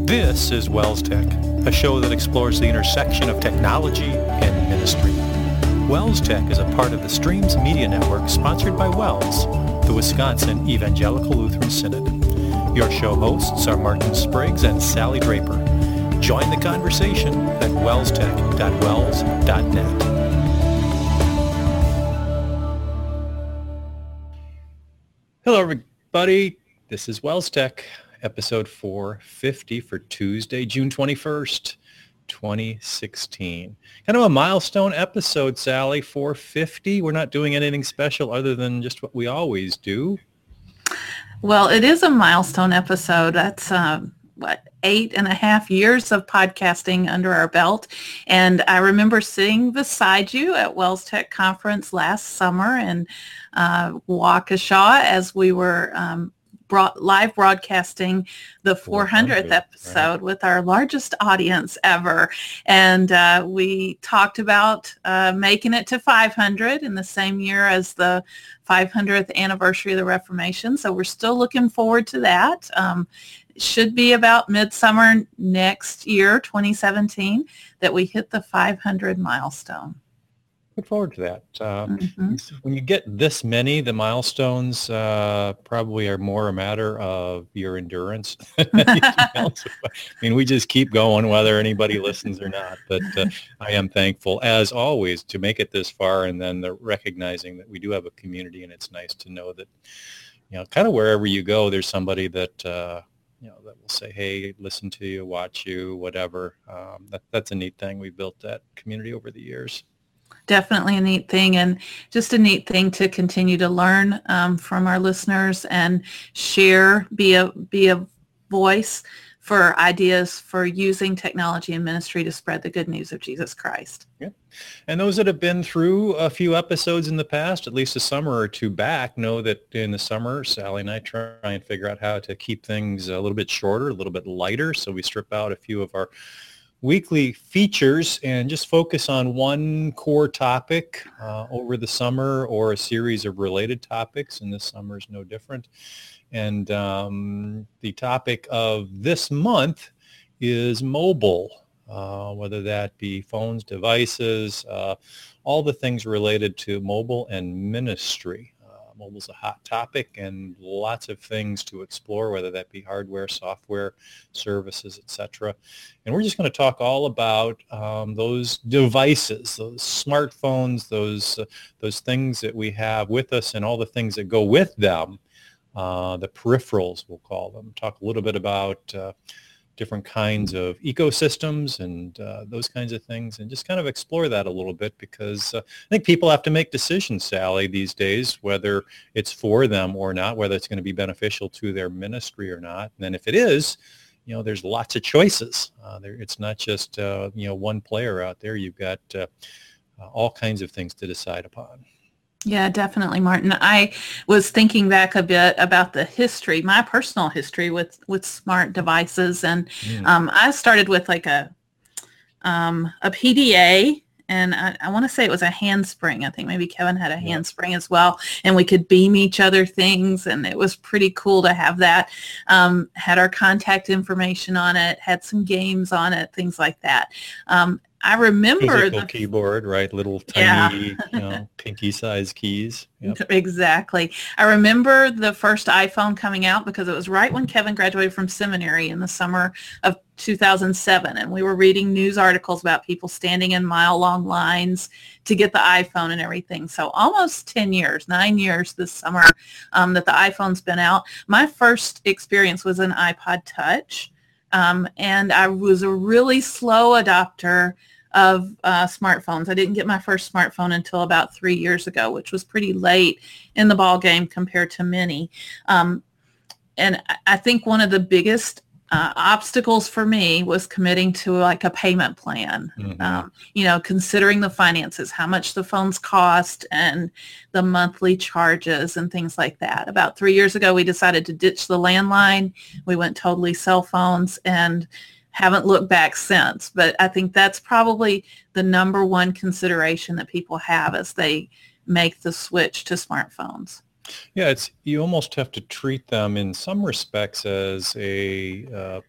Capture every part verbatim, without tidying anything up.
This is Wells Tech, a show that explores the intersection of technology and ministry. Wells Tech is a part of the Streams Media Network sponsored by Wells, the Wisconsin Evangelical Lutheran Synod. Your show hosts are Martin Spriggs and Sally Draper. Join the conversation at wells tech dot wells dot net. Hello, everybody. This is Wells Tech, episode four fifty for Tuesday, June twenty-first, twenty sixteen. Kind of a milestone episode, Sally, four fifty. We're not doing anything special other than just what we always do. Well, it is a milestone episode. That's uh, what, eight and a half years of podcasting under our belt. And I remember sitting beside you at Wells Tech Conference last summer in uh, Waukesha as we were um, brought, live broadcasting the four hundredth episode, right, with our largest audience ever. And uh, we talked about uh, making it to five hundred in the same year as the five hundredth anniversary of the Reformation. So we're still looking forward to that. Um, it should be about midsummer next year, twenty seventeen, that we hit the five hundred milestone. Look forward to that. Uh, mm-hmm. When you get this many, the milestones uh, probably are more a matter of your endurance than anything else. I mean, we just keep going whether anybody listens or not. But uh, I am thankful, as always, to make it this far, and then the recognizing that we do have a community, and it's nice to know that, you know, kind of wherever you go, there's somebody that, uh, you know, that will say, hey, listen to you, watch you, whatever. Um, that, that's a neat thing. We built that community over the years. Definitely a neat thing, and just a neat thing to continue to learn um, from our listeners and share, be a be a voice for ideas for using technology and ministry to spread the good news of Jesus Christ. Yeah. And those that have been through a few episodes in the past, at least a summer or two back, know that in the summer, Sally and I try and figure out how to keep things a little bit shorter, a little bit lighter. So we strip out a few of our weekly features and just focus on one core topic uh, over the summer, or a series of related topics, and this summer is no different. And um, the topic of this month is mobile, uh, whether that be phones, devices, uh, all the things related to mobile and ministry. Mobile's a hot topic, and lots of things to explore, whether that be hardware, software, services, et cetera. And we're just going to talk all about um, those devices, those smartphones, those uh, those things that we have with us, and all the things that go with them, uh, the peripherals, we'll call them. Talk a little bit about uh, different kinds of ecosystems and uh, those kinds of things, and just kind of explore that a little bit, because uh, I think people have to make decisions, Sally, these days, whether it's for them or not, whether it's going to be beneficial to their ministry or not. And then if it is, you know, there's lots of choices. Uh, there, it's not just, uh, you know, one player out there. You've got uh, uh, all kinds of things to decide upon. Yeah, definitely, Martin. I was thinking back a bit about the history, my personal history with, with smart devices. And mm. um, I started with like a um, a P D A, and I, I want to say it was a handspring. I think maybe Kevin had a yeah. handspring as well, and we could beam each other things, and it was pretty cool to have that. Um, had our contact information on it, had some games on it, things like that. Um, I remember physical the keyboard, right? Little tiny, yeah. you know, pinky-sized keys. Yep. Exactly. I remember the first iPhone coming out because it was right when Kevin graduated from seminary in the summer of two thousand seven, and we were reading news articles about people standing in mile-long lines to get the iPhone and everything. So almost ten years, nine years this summer um, that the iPhone's been out. My first experience was an iPod Touch. Um, and I was a really slow adopter of uh, smartphones. I didn't get my first smartphone until about three years ago, which was pretty late in the ball game compared to many. Um, and I think one of the biggest uh, obstacles for me was committing to like a payment plan. Mm-hmm. Um, you know, considering the finances, how much the phones cost, and the monthly charges and things like that. About three years ago, we decided to ditch the landline. We went totally cell phones, and haven't looked back since. But I think that's probably the number one consideration that people have as they make the switch to smartphones. Yeah, it's you almost have to treat them in some respects as a uh,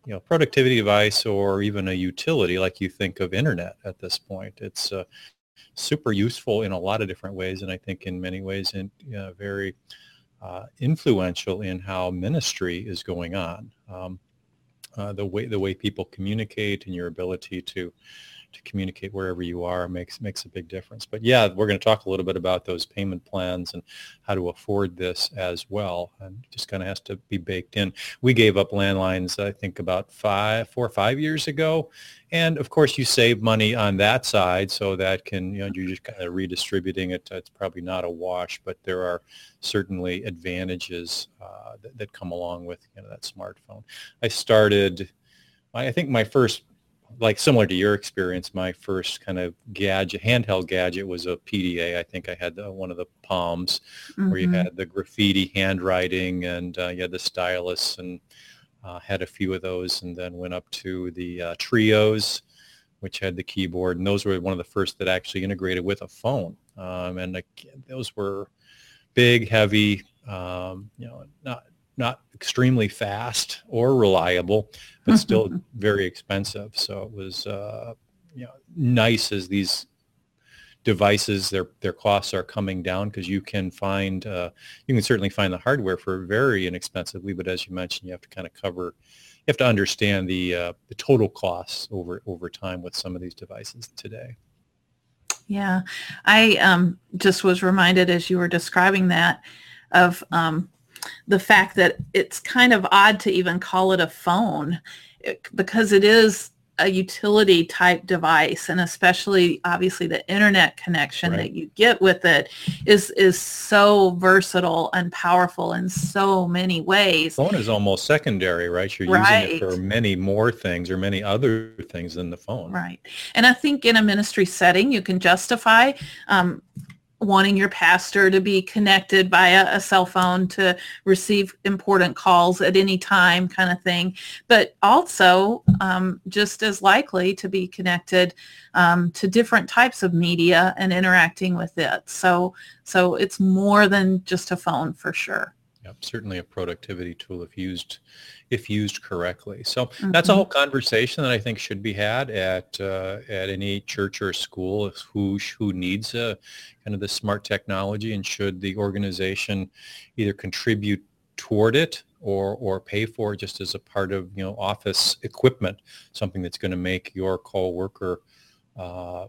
you know, productivity device or even a utility like you think of internet at this point. It's uh, super useful in a lot of different ways, and I think in many ways in uh, very uh, influential in how ministry is going on. Um, uh, the way the way people communicate and your ability to to communicate wherever you are makes makes a big difference. But yeah, we're going to talk a little bit about those payment plans and how to afford this as well. And it just kind of has to be baked in. We gave up landlines, I think, about five, four or five years ago. And of course, you save money on that side, so that can, you know, you're just kind of redistributing it. It's probably not a wash, but there are certainly advantages uh, that, that come along with, you know, that smartphone. I started, I think my first, like similar to your experience, my first kind of gadget, handheld gadget was a P D A. I think I had the, one of the Palms mm-hmm. where you had the graffiti handwriting and uh, you had the stylus, and uh, had a few of those, and then went up to the uh, Trios, which had the keyboard, and those were one of the first that actually integrated with a phone. Um, and uh, those were big, heavy, um, you know, not not extremely fast or reliable, but still very expensive. So it was, uh, you know, nice as these devices, their their costs are coming down, because you can find, uh, you can certainly find the hardware for very inexpensively, but as you mentioned, you have to kind of cover, you have to understand the uh, the total costs over over time with some of these devices today. Yeah, I um, just was reminded as you were describing that of um, the fact that it's kind of odd to even call it a phone, it, because it is a utility type device, and especially obviously the internet connection right. that you get with it is is so versatile and powerful in so many ways. Phone is almost secondary, right? You're right. using it for many more things or many other things than the phone. Right. And I think in a ministry setting, you can justify um, wanting your pastor to be connected via a cell phone to receive important calls at any time, kind of thing, but also um, just as likely to be connected um, to different types of media and interacting with it. So, so it's more than just a phone for sure. Yep, certainly a productivity tool if used if used correctly. So mm-hmm. that's a whole conversation that I think should be had at uh, at any church or school. Who who needs uh, kind of the smart technology, and should the organization either contribute toward it or or pay for it just as a part of, you know, office equipment, something that's going to make your co-worker uh,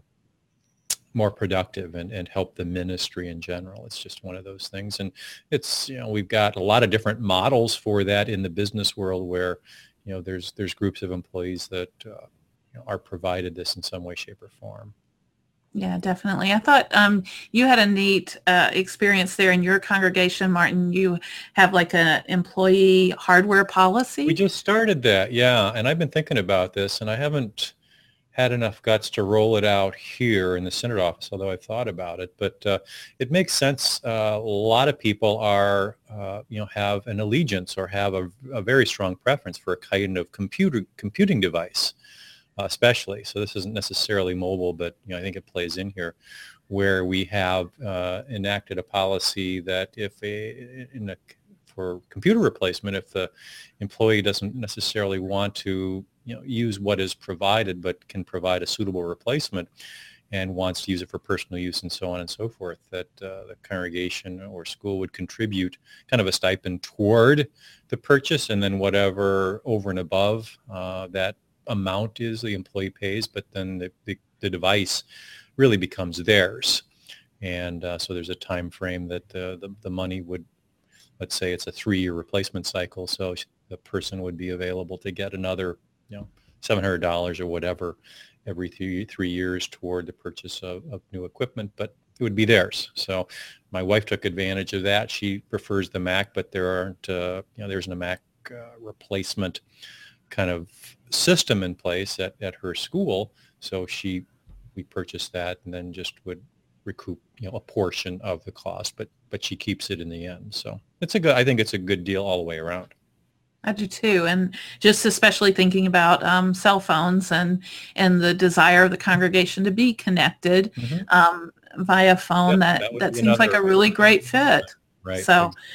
more productive and, and help the ministry in general. It's just one of those things. And it's, you know, we've got a lot of different models for that in the business world where, you know, there's there's groups of employees that uh, you know, are provided this in some way, shape, or form. Yeah, definitely. I thought um, you had a neat uh, experience there in your congregation, Martin. You have like an employee hardware policy? We just started that, yeah. And I've been thinking about this, and I haven't had enough guts to roll it out here in the Synod office, although I've thought about it. But uh, it makes sense. Uh, a lot of people are, uh, you know, have an allegiance or have a, a very strong preference for a kind of computer computing device, uh, especially. So this isn't necessarily mobile, but, you know, I think it plays in here, where we have uh, enacted a policy that if a, in a for computer replacement, if the employee doesn't necessarily want to, you know, use what is provided, but can provide a suitable replacement and wants to use it for personal use and so on and so forth, that uh, the congregation or school would contribute kind of a stipend toward the purchase, and then whatever over and above uh, that amount is, the employee pays, but then the, the, the device really becomes theirs. And uh, so there's a time frame that uh, the, the money would, let's say it's a three-year replacement cycle, so the person would be available to get another, you know, seven hundred dollars or whatever every three, three years toward the purchase of, of new equipment, but it would be theirs. So my wife took advantage of that. She prefers the Mac, but there aren't, uh, you know, there's a Mac uh, replacement kind of system in place at, at her school. So she, we purchased that and then just would recoup, you know, a portion of the cost, but but she keeps it in the end. So it's a good, I think it's a good deal all the way around. I do too, and just especially thinking about um, cell phones and and the desire of the congregation to be connected mm-hmm. um, via phone. Yep, that that, that seems like a really great fit. Right. So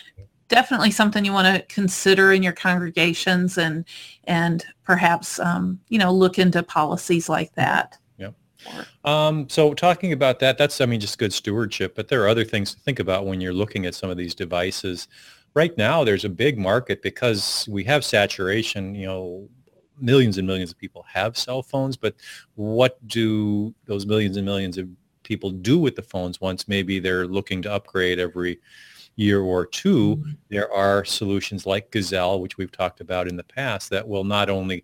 definitely something you want to consider in your congregations, and and perhaps um, you know, look into policies like that. Yep. Um, so talking about that, that's, I mean, just good stewardship, but there are other things to think about when you're looking at some of these devices. Right now, there's a big market because we have saturation, you know, millions and millions of people have cell phones, but what do those millions and millions of people do with the phones once maybe they're looking to upgrade every year or two? Mm-hmm. There are solutions like Gazelle, which we've talked about in the past, that will not only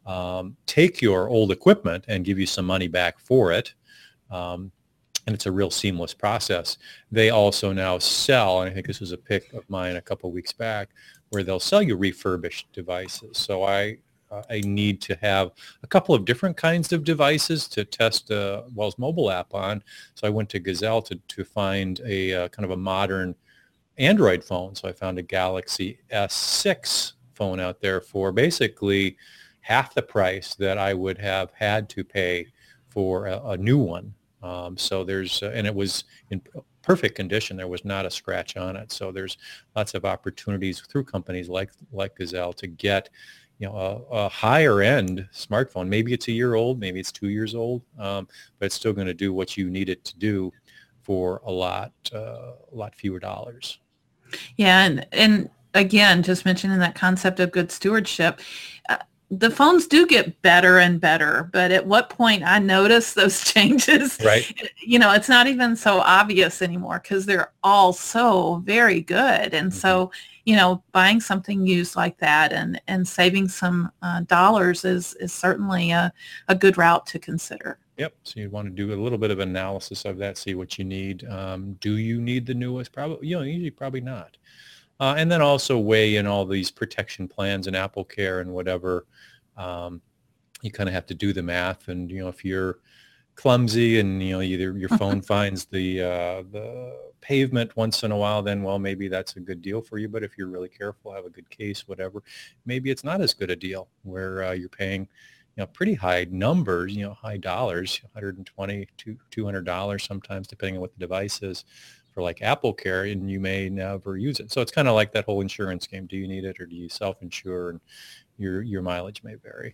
um, take your old equipment and give you some money back for it, um, and it's a real seamless process. They also now sell, and I think this was a pick of mine a couple of weeks back, where they'll sell you refurbished devices. So I uh, I need to have a couple of different kinds of devices to test uh, Wells mobile app on. So I went to Gazelle to, to find a uh, kind of a modern Android phone. So I found a Galaxy S six phone out there for basically half the price that I would have had to pay for a, a new one. Um, so there's, uh, and it was in perfect condition. There was not a scratch on it. So there's lots of opportunities through companies like like Gazelle to get, you know, a, a higher end smartphone. Maybe it's a year old, maybe it's two years old, um, but it's still going to do what you need it to do for a lot, uh, a lot fewer dollars. Yeah, and and again, just mentioning that concept of good stewardship. Uh, the phones do get better and better, but at what point I notice those changes, right? You know, it's not even so obvious anymore because they're all so very good. And mm-hmm. so, you know, buying something used like that and, and saving some uh, dollars is, is certainly a, a good route to consider. Yep. So you want to do a little bit of analysis of that, see what you need. Um, do you need the newest? Probably, you know, usually probably not. Uh, and then also weigh in all these protection plans and Apple Care and whatever. Um, you kind of have to do the math. And, you know, if you're clumsy and, you know, either your phone finds the uh, the pavement once in a while, then, well, maybe that's a good deal for you. But if you're really careful, have a good case, whatever, maybe it's not as good a deal where uh, you're paying, you know, pretty high numbers, you know, high dollars, one hundred twenty dollars, two hundred dollars sometimes, depending on what the device is, for like Apple Care, and you may never use it. So it's kind of like that whole insurance game. Do you need it or do you self-insure? And your your mileage may vary.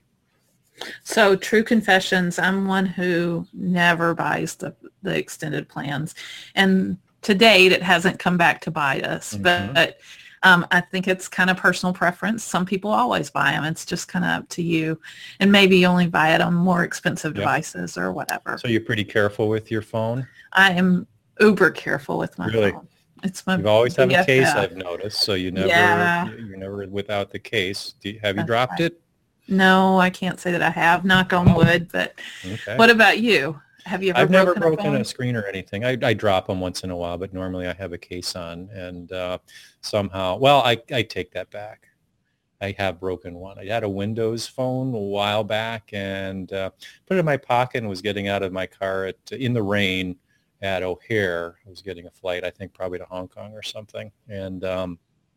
So true confessions, I'm one who never buys the, the extended plans. And to date, it hasn't come back to bite us. Mm-hmm. But um, I think it's kind of personal preference. Some people always buy them. It's just kind of up to you. And maybe you only buy it on more expensive devices yep. or whatever. So you're pretty careful with your phone? I am uber careful with my really? phone. It's my You've always had a case, B F F. I've noticed. So you never, yeah. you're never without the case. Do you, have you That's dropped right. it? No, I can't say that I have. Knock on oh. wood. But okay. What about you? Have you ever I've broken never broken a, a screen or anything. I, I drop them once in a while, but normally I have a case on. And uh, somehow, well, I, I take that back. I have broken one. I had a Windows phone a while back and uh, put it in my pocket and was getting out of my car at, in the rain at O'Hare. I was getting a flight, I think probably to Hong Kong or something, and um,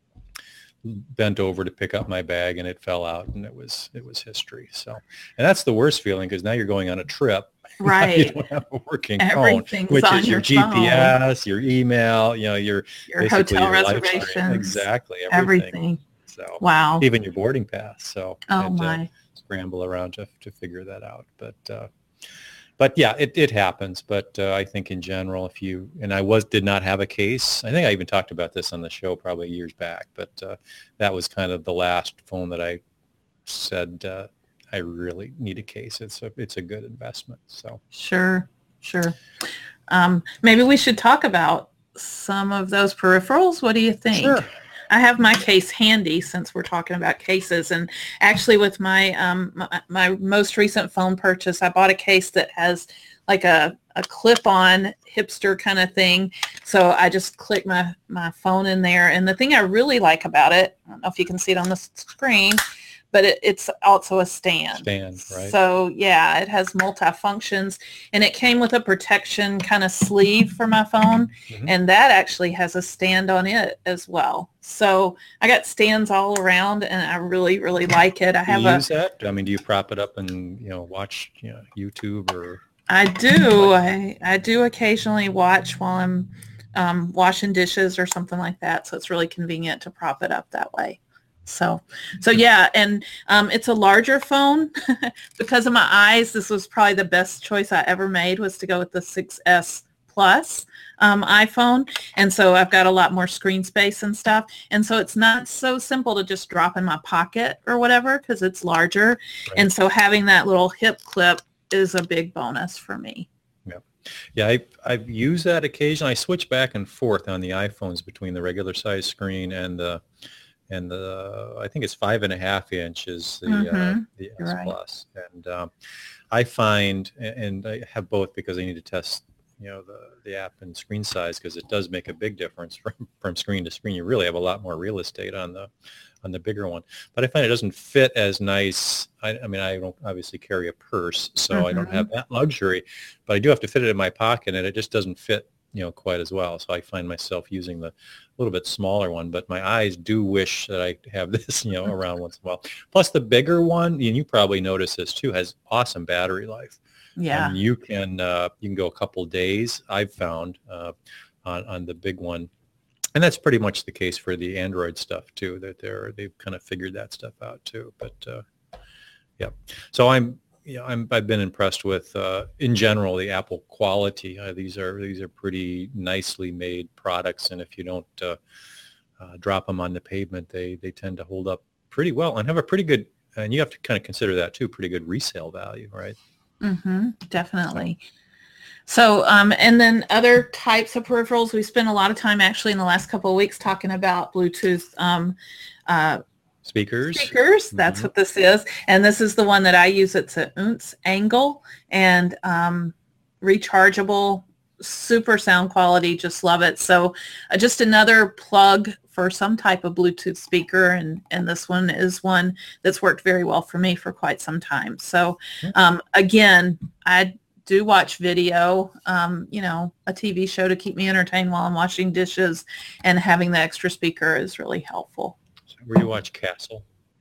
bent over to pick up my bag and it fell out, and it was it was history. So, and that's the worst feeling because now you're going on a trip. Right. You don't have a working phone, which on is your, your G P S, your email, you know, your your hotel your reservations, exactly everything. everything. So wow, even your boarding pass. So oh I had my, to scramble around to to figure that out, but. Uh, But yeah, it, it happens. But uh, I think in general, if you, and I was, did not have a case. I think I even talked about this on the show probably years back, but uh, that was kind of the last phone that I said uh, I really need a case. It's a, it's a good investment. So sure, sure. Um, maybe we should talk about some of those peripherals. What do you think? Sure. I have my case handy since we're talking about cases, and actually with my um my, my most recent phone purchase, I bought a case that has like a, a clip-on hipster kind of thing. So I just click my, my phone in there, and the thing I really like about it, I don't know if you can see it on the screen, but it, it's also a stand. Stand, right. So yeah, it has multi-functions, and it came with a protection kind of sleeve for my phone, mm-hmm. and that actually has a stand on it as well. So I got stands all around, and I really, really like it. I have do you a, use that? I mean, do you prop it up and, you know, watch, you know, YouTube or? I do. I, I do occasionally watch while I'm um, washing dishes or something like that. So it's really convenient to prop it up that way. So, so yeah, and um, it's a larger phone. Because of my eyes, this was probably the best choice I ever made, was to go with the six S Plus um, iPhone. And so I've got a lot more screen space and stuff. And so it's not so simple to just drop in my pocket or whatever, because it's larger. Right. And so having that little hip clip is a big bonus for me. Yeah. Yeah, I, I've used that occasionally. I switch back and forth on the iPhones between the regular size screen and the and the I think it's five and a half inches the mm-hmm. uh, the S right. Plus. And um, I find, and I have both because I need to test, you know, the the app and screen size, because it does make a big difference from from screen to screen. You really have a lot more real estate on the on the bigger one, but I find it doesn't fit as nice. I, I mean, I don't obviously carry a purse, so mm-hmm. I don't have that luxury, but I do have to fit it in my pocket, and it just doesn't fit, you know, quite as well. So I find myself using the little bit smaller one, but my eyes do wish that I have this, you know, around once in a while. Plus the bigger one, and you probably notice this too, has awesome battery life. Yeah. I mean, you can uh, you can go a couple days, I've found, uh, on on the big one. And that's pretty much the case for the Android stuff too, that they're, they've kind of figured that stuff out too. But uh, yeah, so I'm, you know, I'm, I've been impressed with, uh, in general, the Apple quality. Uh, these are, these are pretty nicely made products. And if you don't uh, uh, drop them on the pavement, they, they tend to hold up pretty well and have a pretty good, and you have to kind of consider that too, pretty good resale value, right? Mm-hmm, definitely. So, So, um, and then other types of peripherals, we spent a lot of time actually in the last couple of weeks talking about Bluetooth um, uh, speakers. Speakers, that's mm-hmm. what this is. And this is the one that I use. It's an Ounce Angle and um, rechargeable, super sound quality. Just love it. So uh, just another plug for some type of Bluetooth speaker. And, and this one is one that's worked very well for me for quite some time. So um, again, I do watch video, um, you know, a T V show to keep me entertained while I'm washing dishes, and having the extra speaker is really helpful. So where do you watch Castle?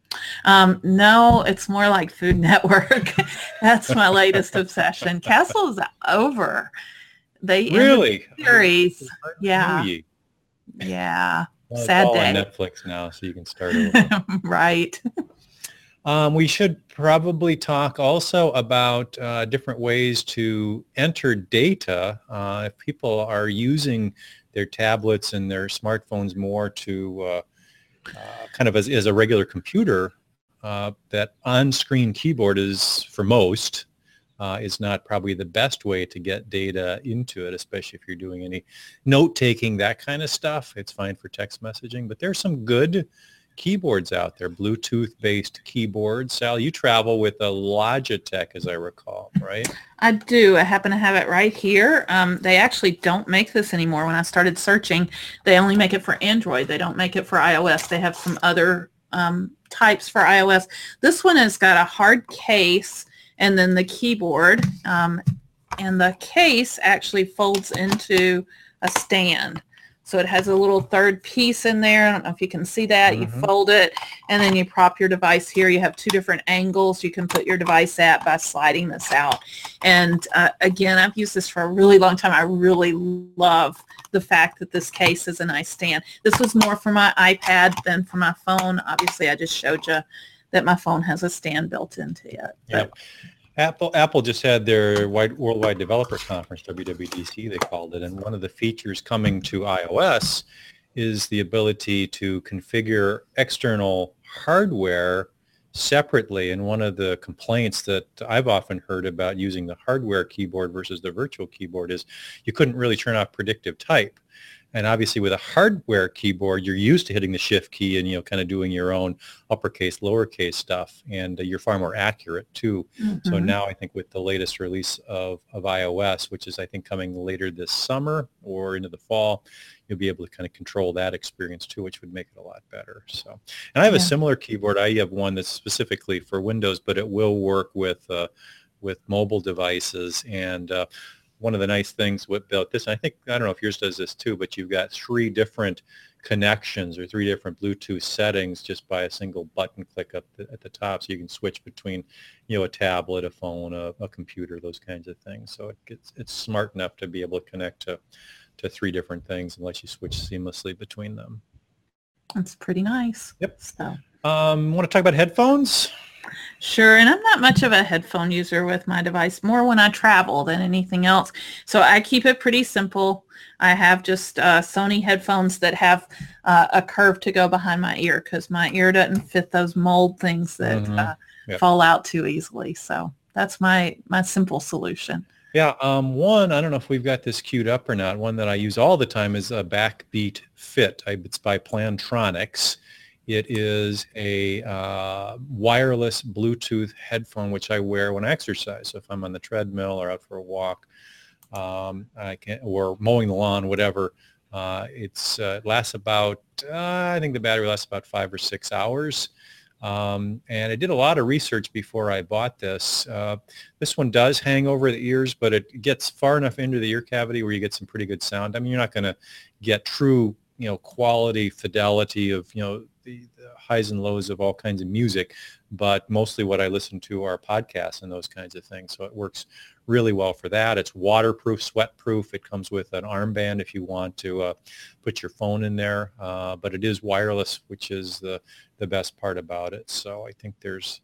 Um, no, it's more like Food Network. That's my latest obsession. Castle is over. They really the series. Yeah. Yeah. Well, it's Sad all day. on Netflix now, so you can start over. Right. Um, we should probably talk also about uh, different ways to enter data. Uh, if people are using their tablets and their smartphones more to uh, uh, kind of as, as a regular computer, uh, that on-screen keyboard is, for most, uh, is not probably the best way to get data into it, especially if you're doing any note-taking, that kind of stuff. It's fine for text messaging, but there's some good keyboards out there, Bluetooth-based keyboards. Sal, you travel with a Logitech, as I recall, right? I do. I happen to have it right here. Um, they actually don't make this anymore. When I started searching, they only make it for Android. They don't make it for iOS. They have some other um, types for iOS. This one has got a hard case and then the keyboard. Um, and the case actually folds into a stand. So it has a little third piece in there. I don't know if you can see that. Mm-hmm. You fold it, and then you prop your device here. You have two different angles you can put your device at by sliding this out. And uh, again, I've used this for a really long time. I really love the fact that this case is a nice stand. This was more for my iPad than for my phone. Obviously, I just showed you that my phone has a stand built into it. Yep. Apple Apple just had their wide, Worldwide Developer Conference, W W D C they called it, and one of the features coming to iOS is the ability to configure external hardware separately. And one of the complaints that I've often heard about using the hardware keyboard versus the virtual keyboard is you couldn't really turn off predictive type. And obviously with a hardware keyboard, you're used to hitting the shift key and, you know, kind of doing your own uppercase, lowercase stuff. And uh, you're far more accurate too. Mm-hmm. So now I think with the latest release of, of iOS, which is I think coming later this summer or into the fall, you'll be able to kind of control that experience too, which would make it a lot better. So, and I have yeah. a similar keyboard. I have one that's specifically for Windows, but it will work with, uh, with mobile devices. And, uh, one of the nice things about this, and I think, I don't know if yours does this too, but you've got three different connections or three different Bluetooth settings just by a single button click up the, at the top. So you can switch between, you know, a tablet, a phone, a, a computer, those kinds of things. So it gets, it's smart enough to be able to connect to to three different things and lets you switch seamlessly between them. That's pretty nice. Yep. So, um, want to talk about headphones? sure. And I'm not much of a headphone user with my device, more when I travel than anything else. So I keep it pretty simple. I have just uh, Sony headphones that have uh, a curve to go behind my ear because my ear doesn't fit those mold things that Mm-hmm. uh, Yep. fall out too easily. So that's my, my simple solution. Yeah, um, one, I don't know if we've got this queued up or not. One that I use all the time is a Backbeat Fit. I, it's by Plantronics. It is a uh, wireless Bluetooth headphone, which I wear when I exercise. So if I'm on the treadmill or out for a walk, um, I can, or mowing the lawn, whatever, uh, it's uh, it lasts about, uh, I think the battery lasts about five or six hours. Um, and I did a lot of research before I bought this. Uh, this one does hang over the ears, but it gets far enough into the ear cavity where you get some pretty good sound. I mean, you're not going to get true, you know, quality fidelity of, you know, the, the highs and lows of all kinds of music, but mostly what I listen to are podcasts and those kinds of things. So it works really well for that. It's waterproof, sweat-proof. It comes with an armband if you want to uh, put your phone in there, uh, but it is wireless, which is the, the best part about it. So I think there's,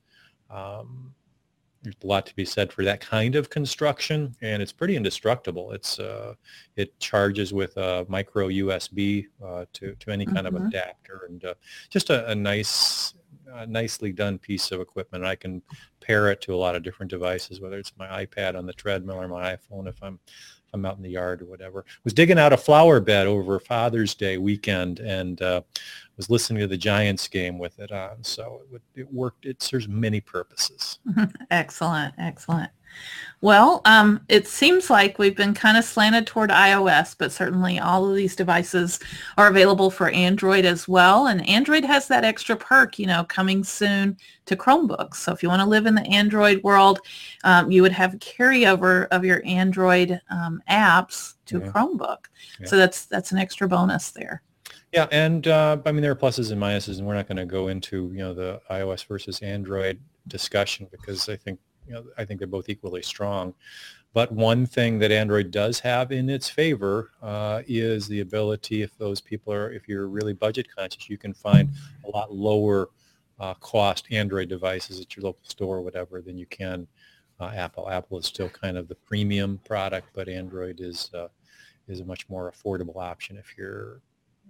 um, there's a lot to be said for that kind of construction, and it's pretty indestructible. It's uh, it charges with a micro U S B uh, to to any kind Mm-hmm. of adapter, and uh, just a, a nice, uh, nicely done piece of equipment. I can pair it to a lot of different devices, whether it's my iPad on the treadmill or my iPhone if I'm if I'm out in the yard or whatever. Was digging out a flower bed over Father's Day weekend, and uh, was listening to the Giants game with it on. So it, it worked. It serves many purposes. Excellent, excellent. Well, um, it seems like we've been kind of slanted toward iOS, but certainly all of these devices are available for Android as well. And Android has that extra perk, you know, coming soon to Chromebooks. So if you want to live in the Android world, um, you would have a carryover of your Android um, apps to Yeah. a Chromebook. Yeah. So that's that's an extra bonus there. Yeah, and uh, I mean, there are pluses and minuses, and we're not going to go into, you know, the iOS versus Android discussion because I think, you know, I think they're both equally strong. But one thing that Android does have in its favor uh, is the ability, if those people are, if you're really budget conscious, you can find a lot lower uh, cost Android devices at your local store or whatever than you can uh, Apple. Apple is still kind of the premium product, but Android is uh, is a much more affordable option if you're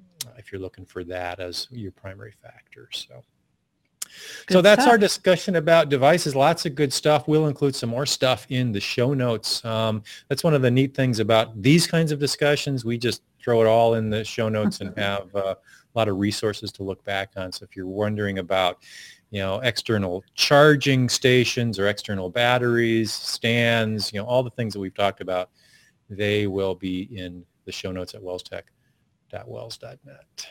if you're looking for that as your primary factor. So. Good So that's stuff. our discussion about devices. Lots of good stuff. We'll include some more stuff in the show notes. Um, that's one of the neat things about these kinds of discussions. We just throw it all in the show notes and have uh, a lot of resources to look back on. So if you're wondering about, you know, external charging stations or external batteries, stands, you know, all the things that we've talked about, they will be in the show notes at wellstech dot wells dot net.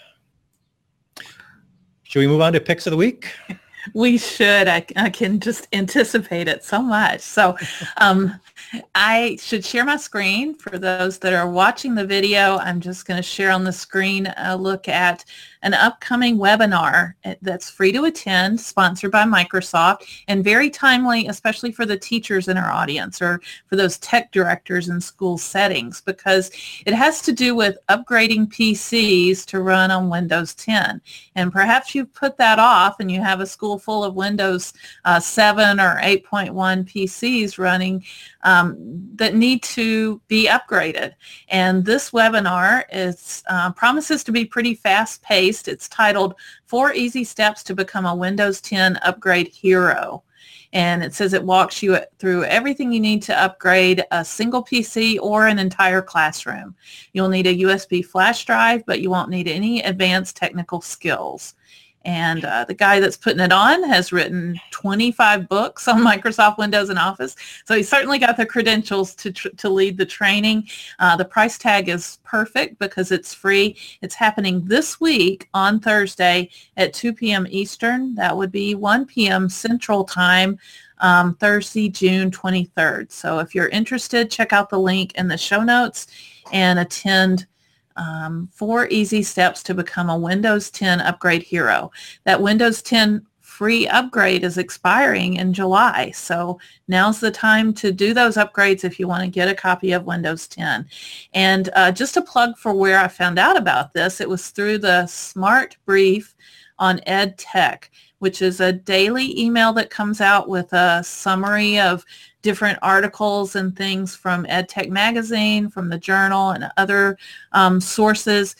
Should we move on to picks of the week? We should. I, I can just anticipate it so much. So um, I should share my screen. For those that are watching the video, I'm just going to share on the screen a look at an upcoming webinar that's free to attend, sponsored by Microsoft, and very timely, especially for the teachers in our audience or for those tech directors in school settings, because it has to do with upgrading P Cs to run on Windows ten. And perhaps you've put that off and you have a school full of Windows uh, seven or eight point one P Cs running um, that need to be upgraded. And this webinar is uh, promises to be pretty fast-paced. It's titled Four Easy Steps to Become a Windows ten Upgrade Hero. And it says it walks you through everything you need to upgrade a single P C or an entire classroom. You'll need a U S B flash drive, but you won't need any advanced technical skills. And uh, the guy that's putting it on has written twenty-five books on Microsoft Windows and Office. So he's certainly got the credentials to, tr- to lead the training. Uh, the price tag is perfect because it's free. It's happening this week on Thursday at two p.m. Eastern. That would be one p.m. Central Time, um, Thursday, June twenty-third. So if you're interested, check out the link in the show notes and attend Um, four easy steps to become a Windows ten upgrade hero. That Windows ten free upgrade is expiring in July. So now's the time to do those upgrades if you want to get a copy of Windows ten. And uh, just a plug for where I found out about this, it was through the Smart Brief on EdTech, which is a daily email that comes out with a summary of different articles and things from EdTech Magazine, from the Journal, and other um, sources.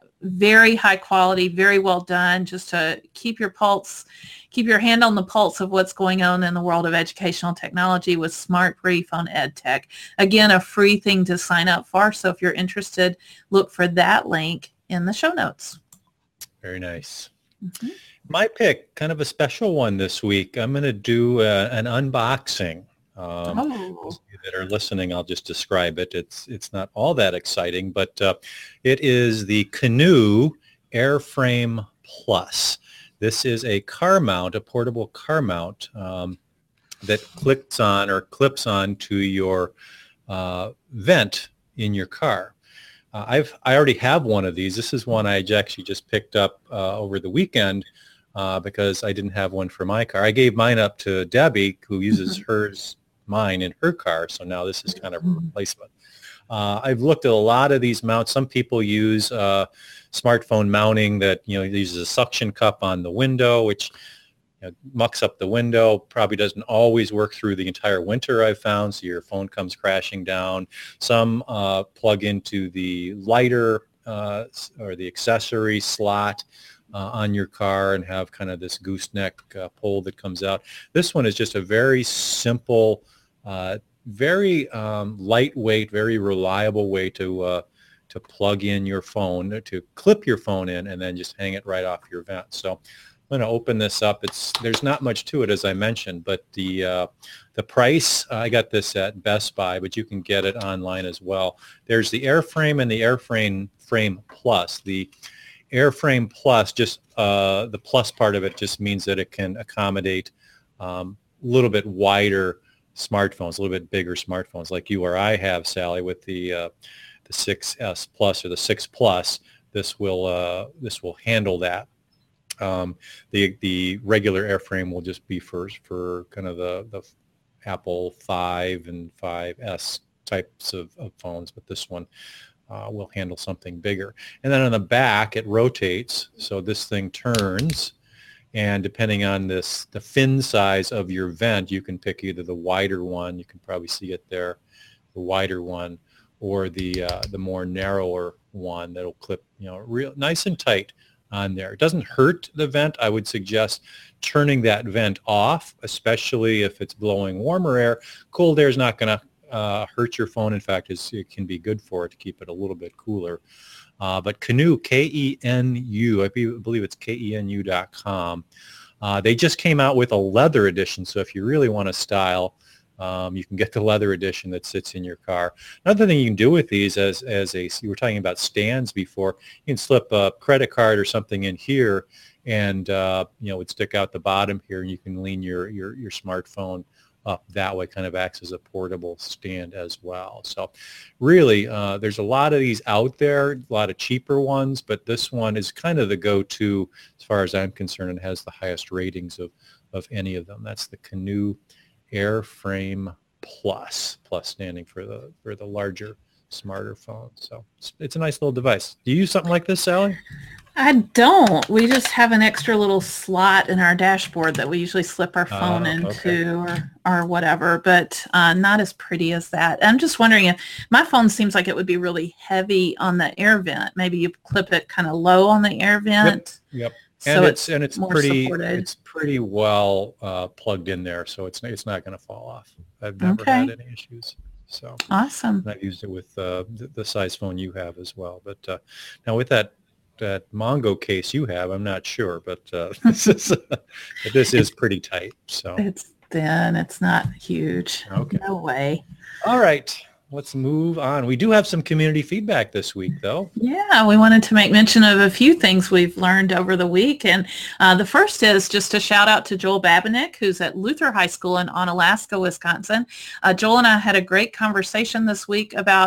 Very high quality, very well done, just to keep your pulse, keep your hand on the pulse of what's going on in the world of educational technology with Smart Brief on EdTech. Again, a free thing to sign up for. So if you're interested, look for that link in the show notes. Very nice. Mm-hmm. My pick, kind of a special one this week. I'm going to do uh, an unboxing. Um, oh. Those of you that are listening, I'll just describe it. It's it's not all that exciting, but uh, it is the Qenu Airframe Plus. This is a car mount, a portable car mount um, that clicks on or clips on to your uh, vent in your car. Uh, I've I already have one of these. This is one I actually just picked up uh, over the weekend uh, because I didn't have one for my car. I gave mine up to Debbie, who uses mm-hmm. hers. mine in her car, so now this is kind of a replacement. Uh, I've looked at a lot of these mounts. Some people use uh, smartphone mounting that, you know, uses a suction cup on the window, which you know, mucks up the window, probably doesn't always work through the entire winter, I've found, so your phone comes crashing down. Some uh, plug into the lighter uh, or the accessory slot Uh, on your car and have kind of this gooseneck uh, pole that comes out. This one is just a very simple, uh, very um, lightweight, very reliable way to uh, to plug in your phone, to clip your phone in, and then just hang it right off your vent. So I'm going to open this up. It's there's not much to it, as I mentioned, but the uh, the price, uh, I got this at Best Buy, but you can get it online as well. There's the Airframe and the Airframe Frame Plus. The Airframe Plus, just uh, the plus part of it just means that it can accommodate um, a little bit wider smartphones, a little bit bigger smartphones like you or I have, Sally, with the uh, the six S Plus or the six Plus. This will uh, this will handle that. Um, the the regular Airframe will just be for for kind of the the Apple five and five S types of, of phones, but this one Uh, will handle something bigger. And then on the back, it rotates, so this thing turns, and depending on this the fin size of your vent, you can pick either the wider one, you can probably see it there, the wider one, or the uh, the more narrower one that'll clip, you know, real nice and tight on there. It doesn't hurt the vent. I would suggest turning that vent off, especially if it's blowing warmer air. Cold air is not going to Uh, hurt your phone. In fact, it's, it can be good for it to keep it a little bit cooler. Uh, but Qenu, K E N U, I believe it's K E N U dot com. Uh, they just came out with a leather edition, so if you really want to style, um, you can get the leather edition that sits in your car. Another thing you can do with these, as as a you were talking about stands before, you can slip a credit card or something in here, and uh, you know, it would stick out the bottom here, and you can lean your your your smartphone up that way, kind of acts as a portable stand as well. So really, uh, there's a lot of these out there, a lot of cheaper ones, but this one is kind of the go-to as far as I'm concerned, and has the highest ratings of, of any of them. That's the Qenu Airframe Plus, plus standing for the for the larger, smarter phone. So it's, it's a nice little device. Do you use something like this, Sally? I don't. We just have an extra little slot in our dashboard that we usually slip our phone uh, into okay. or, or whatever, but uh, not as pretty as that. I'm just wondering if my phone seems like it would be really heavy on the air vent. Maybe you clip it kind of low on the air vent. Yep. yep. So and it's, it's and it's more pretty supported. It's pretty well uh, plugged in there, so it's it's not going to fall off. I've never Okay. had any issues. So awesome. And I've used it with uh, the, the size phone you have as well. But uh, now with that that Mongo case you have, I'm not sure, but uh, this is uh, this is pretty tight. So it's thin. It's not huge. Okay. No way. All right. Let's move on. We do have some community feedback this week, though. Yeah, we wanted to make mention of a few things we've learned over the week. And uh, the first is just a shout out to Joel Babinick, who's at Luther High School in Onalaska, Wisconsin. Uh, Joel and I had a great conversation this week about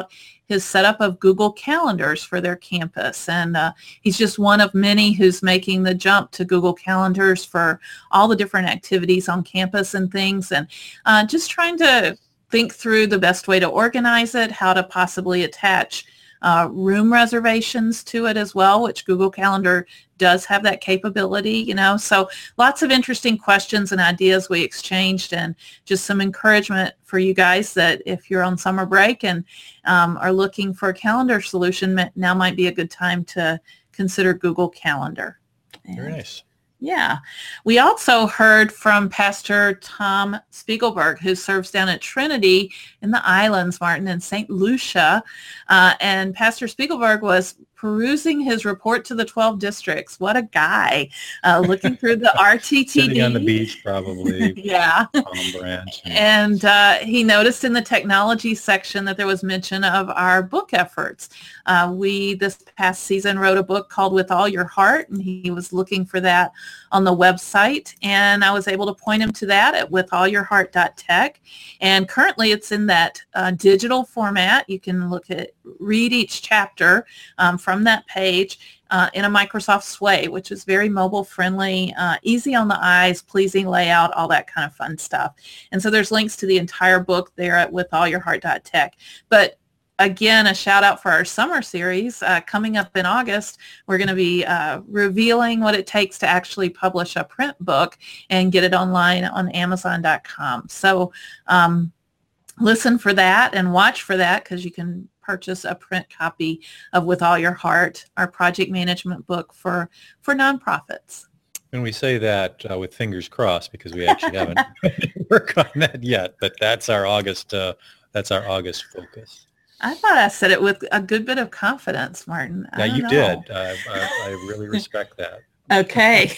his setup of Google Calendars for their campus. And uh, he's just one of many who's making the jump to Google Calendars for all the different activities on campus and things, and uh, just trying to think through the best way to organize it, how to possibly attach uh, room reservations to it as well, which Google Calendar does have that capability, you know. So lots of interesting questions and ideas we exchanged, and just some encouragement for you guys that if you're on summer break and um, are looking for a calendar solution, now might be a good time to consider Google Calendar. And very nice. Yeah. We also heard from Pastor Tom Spiegelberg, who serves down at Trinity in the islands, Martin, in Saint Lucia. Uh, and Pastor Spiegelberg was perusing his report to the twelve districts. What a guy. Uh, looking through the R T T D. Sitting on the beach, probably. Yeah. Palm branch. And, and uh, he noticed in the technology section that there was mention of our book efforts. Uh, we, this past season, wrote a book called With All Your Heart, and he was looking for that on the website. And I was able to point him to that at with all your heart dot tech. And currently it's in that uh, digital format. You can look at, read each chapter um, from that page uh, in a Microsoft Sway, which is very mobile friendly, uh, easy on the eyes, pleasing layout, all that kind of fun stuff. And so there's links to the entire book there at with all your heart dot tech. But again, a shout out for our summer series uh, coming up in August. We're going to be uh, revealing what it takes to actually publish a print book and get it online on amazon dot com. So um, listen for that and watch for that, because you can purchase a print copy of With All Your Heart, our project management book for, for nonprofits. and we say that uh, with fingers crossed, because we actually haven't worked on that yet, but that's our August, uh, that's our August focus. I thought I said it with a good bit of confidence, Martin. I Yeah, you know. did. Uh, I, I really respect that. Okay.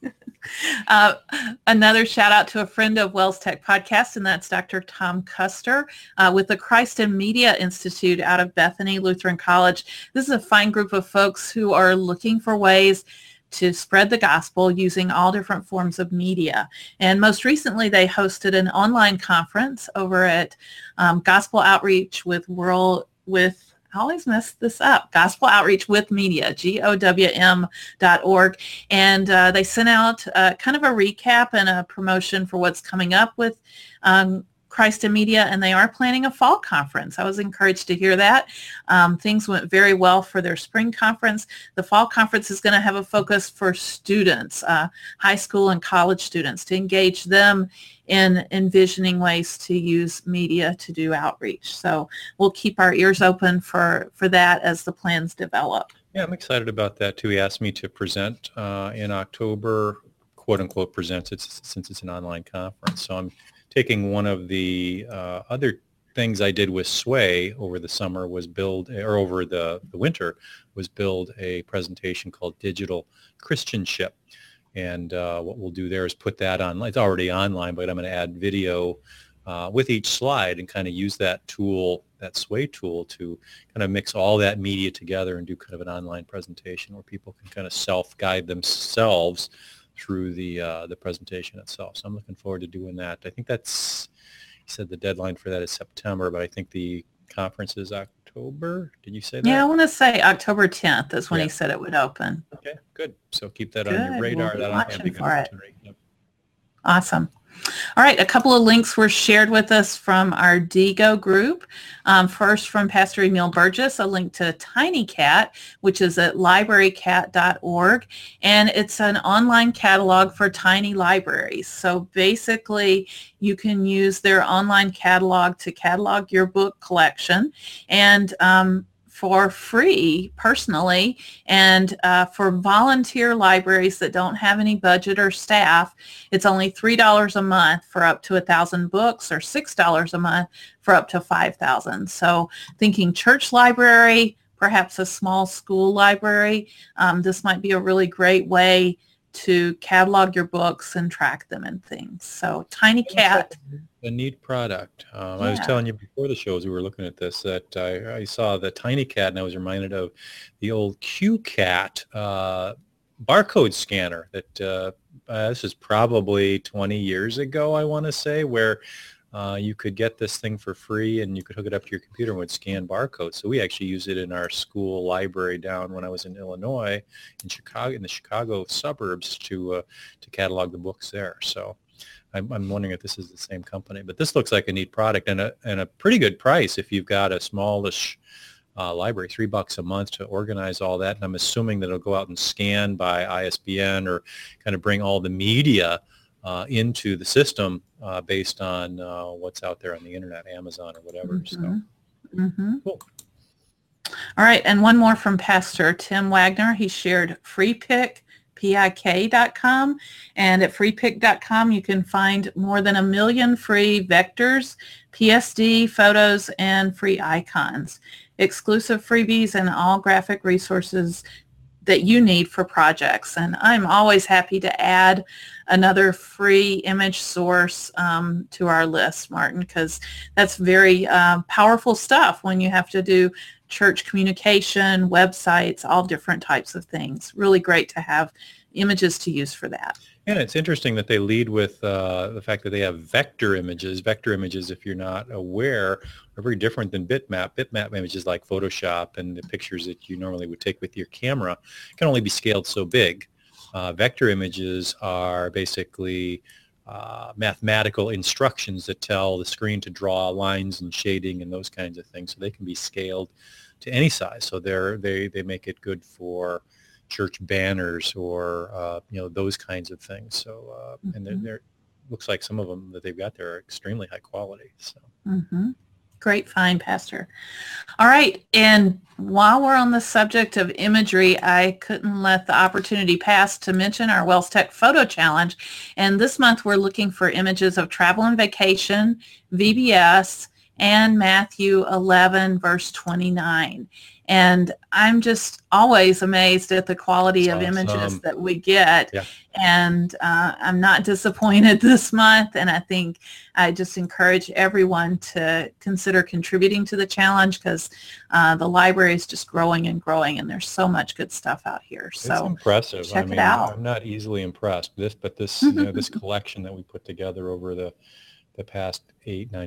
uh, another shout out to a friend of Wells Tech Podcast, and that's Doctor Tom Custer uh, with the Christ in Media Institute out of Bethany Lutheran College. This is a fine group of folks who are looking for ways to spread the gospel using all different forms of media. And most recently, they hosted an online conference over at um, Gospel Outreach with World with I always mess this up. Gospel Outreach with Media, G O W M dot org. And uh, they sent out uh, kind of a recap and a promotion for what's coming up with um, Christ in Media, and they are planning a fall conference. I was encouraged to hear that. Um, things went very well for their spring conference. The fall conference is going to have a focus for students, uh, high school and college students, to engage them in envisioning ways to use media to do outreach. So we'll keep our ears open for, for that as the plans develop. Yeah, I'm excited about that too. He asked me to present uh, in October, quote unquote presents, it's, since it's an online conference. So I'm taking one of the uh, other things I did with Sway over the summer was build, or over the, the winter, was build a presentation called Digital Christianship. And uh, what we'll do there is put that on. It's already online, but I'm going to add video uh, with each slide and kind of use that tool, that Sway tool, to kind of mix all that media together and do kind of an online presentation where people can kind of self-guide themselves through the uh, the presentation itself. So I'm looking forward to doing that. I think that's, he said the deadline for that is September, but I think the conference is October. Did you say that? Yeah, I want to say October tenth is when Yeah. he said it would open. Okay, good. So keep that Good. on your radar. We'll be That'll watching be a good for it. opportunity. Yep. Awesome. All right, a couple of links were shared with us from our DIGO group. Um, first, from Pastor Emil Burgess, a link to TinyCat, which is at library cat dot org, and it's an online catalog for tiny libraries. So basically, you can use their online catalog to catalog your book collection, and um, for free personally, and uh, for volunteer libraries that don't have any budget or staff, it's only three dollars a month for up to one thousand books, or six dollars a month for up to five thousand. So thinking church library, perhaps a small school library, um, this might be a really great way to catalog your books and track them and things. So TinyCat. A neat product. Um, I was Yeah. telling you before the show as we were looking at this that I, I saw the TinyCat and I was reminded of the old QCat uh, barcode scanner that uh, uh, this is probably twenty years ago, I want to say, where uh, you could get this thing for free, and you could hook it up to your computer and would scan barcodes. So we actually use it in our school library down when I was in Illinois, in Chicago, in the Chicago suburbs, to uh, to catalog the books there. So I'm, I'm wondering if this is the same company, but this looks like a neat product and a and a pretty good price if you've got a smallish uh, library, three bucks a month to organize all that. And I'm assuming that it'll go out and scan by I S B N or kind of bring all the media uh, into the system uh, based on uh, what's out there on the internet, Amazon or whatever. Mm-hmm. So Mm-hmm. cool. All right, and one more from Pastor Tim Wagner. He shared FreePick, P I K dot com, and at FreePick dot com you can find more than a million free vectors, P S D, photos, and free icons, exclusive freebies, and all graphic resources that you need for projects. And I'm always happy to add another free image source um, to our list, Martin, because that's very uh, powerful stuff when you have to do church communication, websites, all different types of things. Really great to have images to use for that. And it's interesting that they lead with uh, the fact that they have vector images. Vector images, if you're not aware, are very different than bitmap. Bitmap images like Photoshop and the pictures that you normally would take with your camera can only be scaled so big. Uh, vector images are basically uh, mathematical instructions that tell the screen to draw lines and shading and those kinds of things. So they can be scaled to any size. So they're, they they make it good for church banners or uh, you know, those kinds of things. So uh, mm-hmm. and they're, they're looks like some of them that they've got there are extremely high quality. So mm-hmm. Great find, Pastor. All right, and while we're on the subject of imagery, I couldn't let the opportunity pass to mention our Wells Tech Photo Challenge. And this month we're looking for images of travel and vacation, V B S, and Matthew eleven, verse twenty-nine. And I'm just always amazed at the quality That's of awesome. images that we get. Yeah. And uh, I'm not disappointed this month. And I think I just encourage everyone to consider contributing to the challenge because uh, the library is just growing and growing, and there's so much good stuff out here. So it's impressive. Check I mean, it out. I'm not easily impressed. This, but this, you know, this collection that we put together over the the past eight, nine,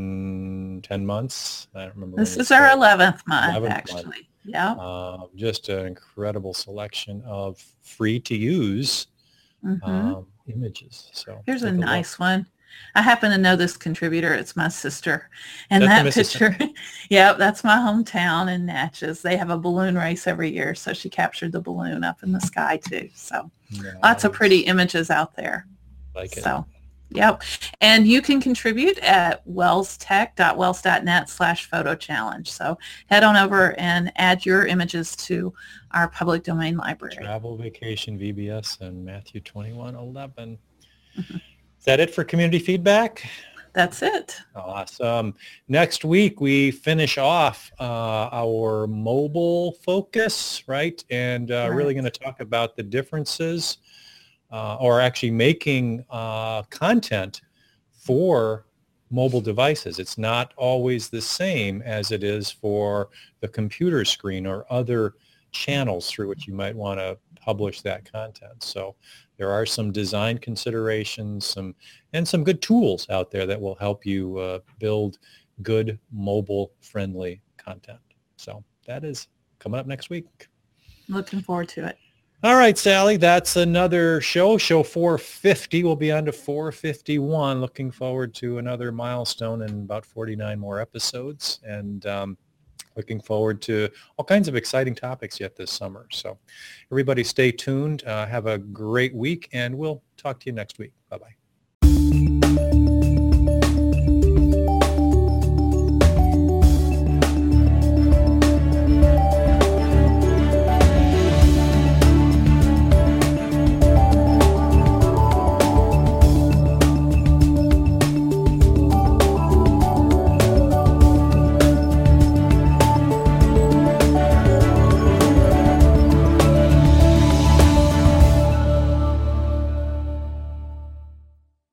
ten, ten months. I don't remember. This is our eleventh month, eleventh actually. Month. Yeah. Uh, just an incredible selection of free to use Mm-hmm. um, images. So here's a take nice look. one. I happen to know this contributor. It's my sister. And That's that the picture, yeah, that's my hometown in Natchez. They have a balloon race every year, so she captured the balloon up in the sky too. So Nice. lots of pretty images out there. Like it. So, yep. And you can contribute at wellstech.wells.net slash photo challenge. So head on over and add your images to our public domain library. Travel, vacation, V B S, and Matthew twenty-one eleven. Mm-hmm. Is that it for community feedback? That's it. Awesome. Next week, we finish off uh, our mobile focus, right? And uh, Right. really going to talk about the differences uh, or actually making uh, content for mobile devices. It's not always the same as it is for the computer screen or other channels through which you might want to publish that content. So there are some design considerations, some and some good tools out there that will help you uh, build good mobile-friendly content. So that is coming up next week. Looking forward to it. All right, Sally, that's another show. Show four fifty. We'll be on to four fifty-one. Looking forward to another milestone and about forty-nine more episodes. And um, looking forward to all kinds of exciting topics yet this summer. So everybody stay tuned. Uh, have a great week, and we'll talk to you next week. Bye-bye.